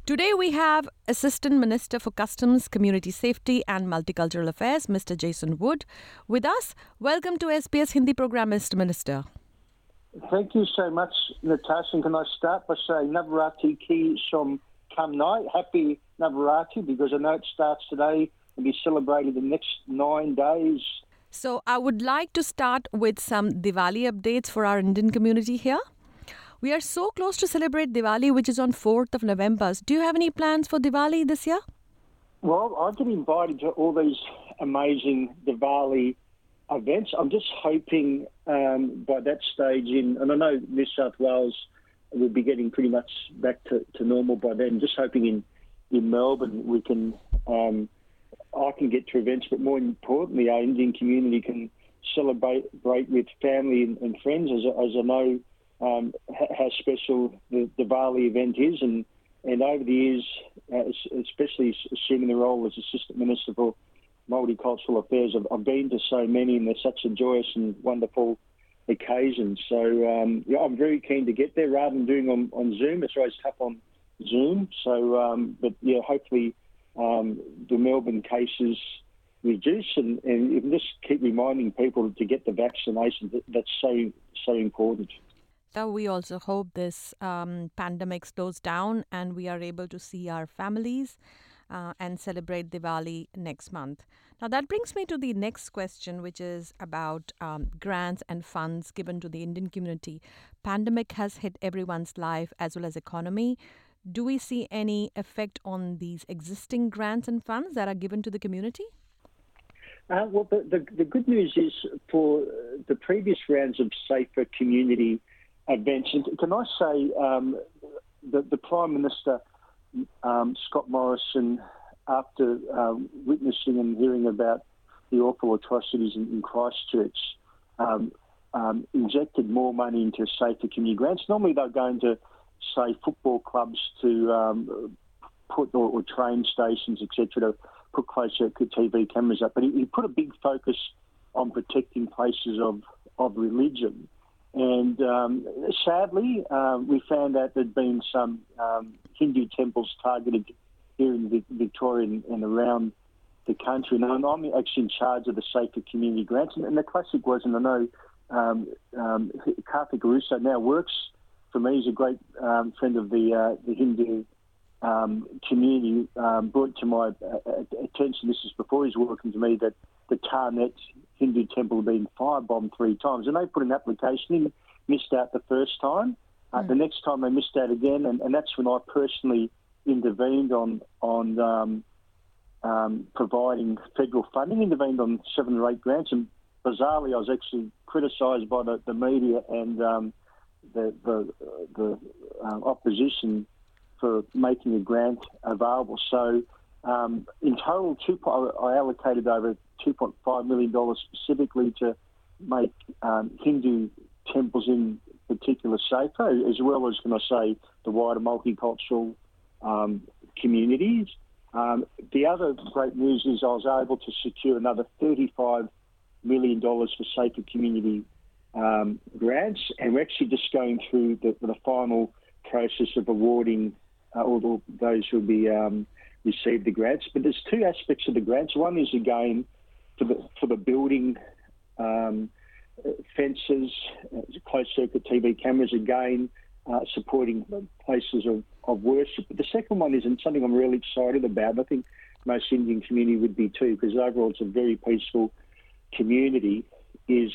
Today we have Assistant Minister for Customs, Community Safety and Multicultural Affairs, Mr. Jason Wood, with us. Welcome to SBS Hindi program, Mr. Minister. Thank you so much, Natasha. And can I start by saying Navaratri Ki Som Kamnai, happy Navaratri, because I know it starts today and be celebrated the next 9 days. So I would like to start with some Diwali updates for our Indian community here. We are so close to celebrate Diwali, which is on 4th of November. Do you have any plans for Diwali this year? Well, I get invited to all these amazing Diwali events. I'm just hoping by that stage and I know New South Wales will be getting pretty much back to normal by then. Just hoping in Melbourne we can, I can get to events, but more importantly, our Indian community can celebrate with family and friends, as I know how special the Diwali event is. And over the years, especially assuming the role as Assistant Minister for Multicultural Affairs, I've been to so many, and they're such a joyous and wonderful occasion. So I'm very keen to get there rather than doing on Zoom. It's always tough on Zoom. So, but yeah, hopefully the Melbourne cases reduce, and you can just keep reminding people to get the vaccination. That's so important. So we also hope this pandemic slows down and we are able to see our families and celebrate Diwali next month. Now that brings me to the next question, which is about grants and funds given to the Indian community. Pandemic has hit everyone's life as well as economy. Do we see any effect on these existing grants and funds that are given to the community? Well, the good news is for the previous rounds of Safer Community events, and can I say the Prime Minister, Scott Morrison, after witnessing and hearing about the awful atrocities in Christchurch, injected more money into Safer Community grants. Normally they're going to, say, football clubs to put, or train stations, etc., to put closed circuit TV cameras up. But he put a big focus on protecting places of religion. And sadly, we found out there'd been some Hindu temples targeted here in Victoria and around the country. And I'm actually in charge of the Safer Community grants. And the classic was, and I know Karthik Russo now works for me. He's a great friend of the Hindu community. Brought to my attention, this is before he's working to me, that the Tarnet Hindu temple had been firebombed 3 times, and they put an application in, missed out the first time. The next time they missed out again, and that's when I personally intervened on providing federal funding, intervened on 7 or 8 grants, and bizarrely I was actually criticised by the media and the opposition for making a grant available. So in total, I allocated over $2.5 million specifically to make Hindu temples in particular safer, as well as, can I say, the wider multicultural communities. The other great news is I was able to secure another $35 million for Safer Community grants, and we're actually just going through the final process of awarding all those who will be receive the grants. But there's 2 aspects of the grants. One is, again, for the building fences, closed circuit TV cameras, again, supporting places of worship. But the second one is, and something I'm really excited about, and I think most Indian community would be too, because overall it's a very peaceful community, is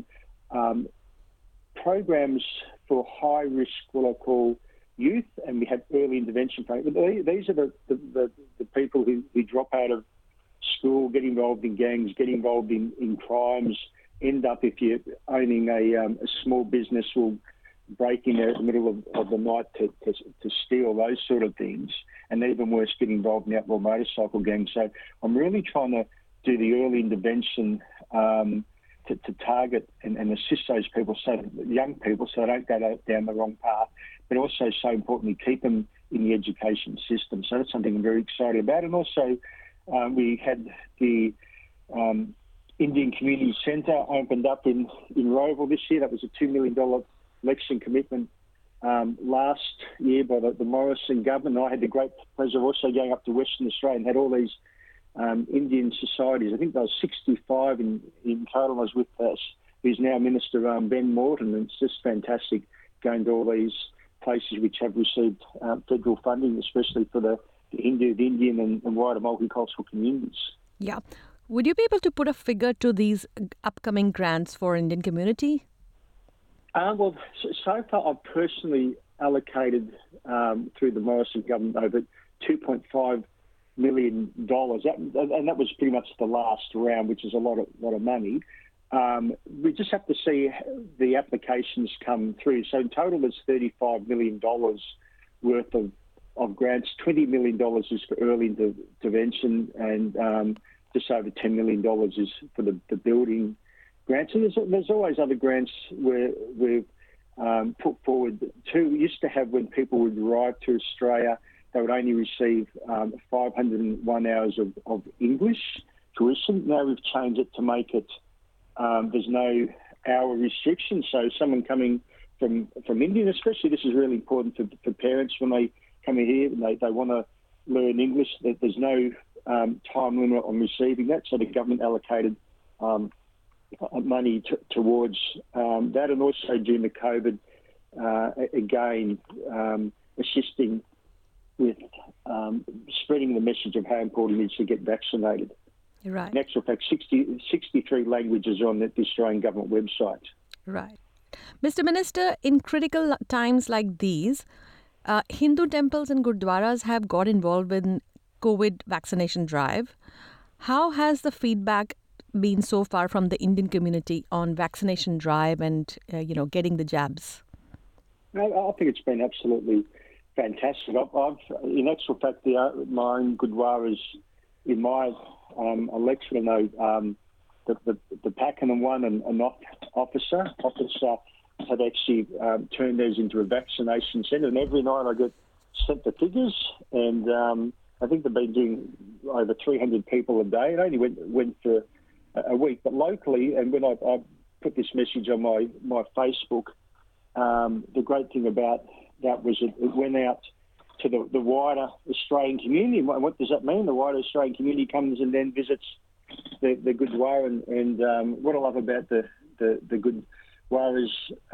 programs for high-risk, what I call youth, and we have early intervention programs. These are the people who drop out of school, get involved in gangs, get involved in crimes, end up, if you're owning a small business, will break in there at the middle of the night to steal, those sort of things, and even worse, get involved in outlaw motorcycle gangs. So I'm really trying to do the early intervention to target and assist those people, so young people, so they don't go down the wrong path, but also, so importantly, keep them in the education system. So that's something I'm very excited about. And also, we had the Indian Community Centre opened up in Roval this year. That was a $2 million election commitment last year by the Morrison government. I had the great pleasure of also going up to Western Australia and had all these Indian societies. I think there was 65 in total. I was with who's now Minister Ben Morton, and it's just fantastic going to all these places which have received federal funding, especially for the Indian and wider multicultural communities. Yeah. Would you be able to put a figure to these upcoming grants for Indian community? Well, so far I've personally allocated through the Morrison government over $2.5 million, and that was pretty much the last round, which is a lot of money. We just have to see the applications come through. So in total, there's $35 million worth of grants. $20 million is for early intervention, and just over $10 million is for the building grants. And there's always other grants where we've put forward too. We used to have, when people would arrive to Australia, they would only receive 501 hours of English tuition. Now we've changed it to make it there's no hour restriction. So someone coming from India, especially, this is really important for parents when they come in here and they want to learn English. There's no time limit on receiving that. So the government allocated money towards that, and also during the COVID, again, assisting with spreading the message of how important it is to get vaccinated. Right. In actual fact, 63 languages on the Australian government website. Right. Mr. Minister, in critical times like these, Hindu temples and gurdwaras have got involved in COVID vaccination drive. How has the feedback been so far from the Indian community on vaccination drive and getting the jabs? I think it's been absolutely fantastic. I've in actual fact, my own gurdwaras in my election, I know the Pakenham one, and an officer had actually turned theirs into a vaccination centre, and every night I get sent the figures, and I think they've been doing over 300 people a day. It only went for a week, but locally, and when I put this message on my Facebook, the great thing about that was it went out to the wider Australian community. And what does that mean? The wider Australian community comes and then visits the Gurdwara, and what I love about the Gurdwaras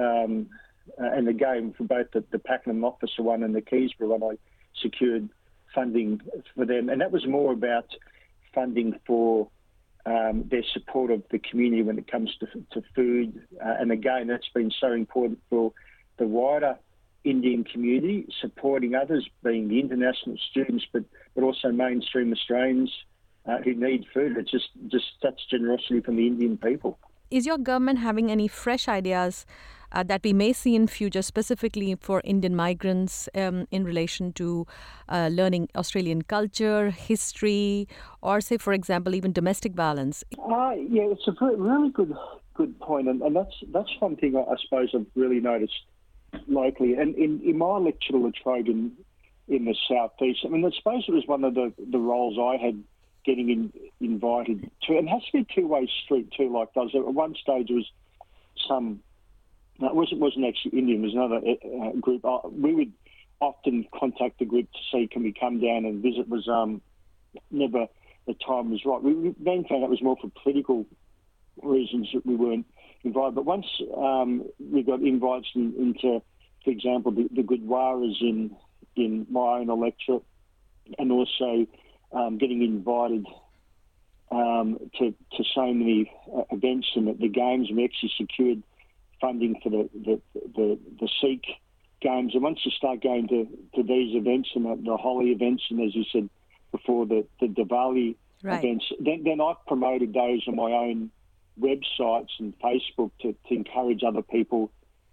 and the game for both the Pakenham officer one and the Keysborough one, I secured funding for them, and that was more about funding for their support of the community when it comes to food, and again, that's been so important for the wider Indian community, supporting others, being the international students, but also mainstream Australians who need food. It's just such generosity from the Indian people. Is your government having any fresh ideas that we may see in future, specifically for Indian migrants in relation to learning Australian culture, history, or say, for example, even domestic violence? Yeah, it's a really good point, and that's one thing I suppose I've really noticed locally, and in my electoral Latrobe in the southeast. I mean, I suppose it was one of the roles I had getting invited to, and it has to be a two-way street too. Like those at one stage, it was some. No, it wasn't actually Indian. It was another group. We would often contact the group to see can we come down and visit. It was never the time was right. We then found it was more for political reasons that we weren't invited. But once we got invites into, for example, the Gurdwaras in my own electorate, and also getting invited to so many events and the games, and we actually secured funding for the Sikh games. And once you start going to these events and the Holi events, and as you said before, the Diwali events, then I've promoted those on my own websites and Facebook to encourage other people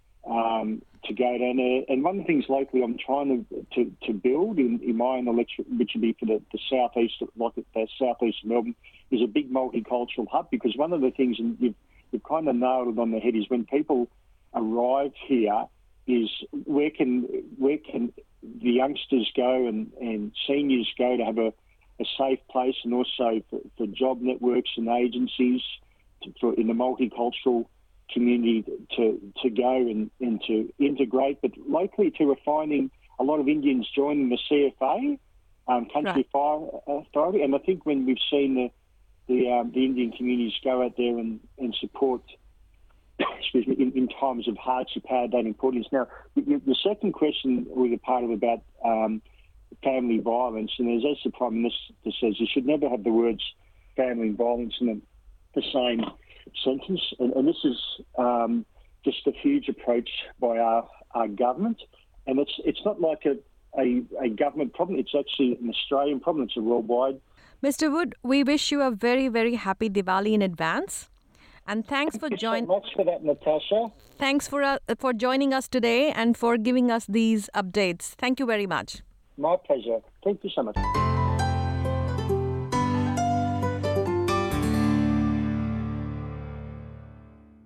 to go down there. And one of the things locally I'm trying to build in my own electorate, which would be for the southeast, like the southeast of Melbourne, is a big multicultural hub, because one of the things, and you've kind of nailed it on the head, is when people arrive here, is where can the youngsters go and seniors go to have a safe place, and also for job networks and agencies in the multicultural community to go and to integrate, but locally to finding a lot of Indians joining the CFA, Country Fire Authority, and I think when we've seen the Indian communities go out there and support, excuse me, in times of hardship, how that important is. Now, the second question was a part of about family violence, and as the Prime Minister says, you should never have the words family violence in the same sentence, and this is just a huge approach by our government, and it's not like a government problem, it's actually an Australian problem, it's a worldwide. Mr. Wood, we wish you a very, very happy Diwali in advance. And thanks for joining. Thanks so much for that, Natasha. Thanks for joining us today and for giving us these updates. Thank you very much. My pleasure. Thank you so much.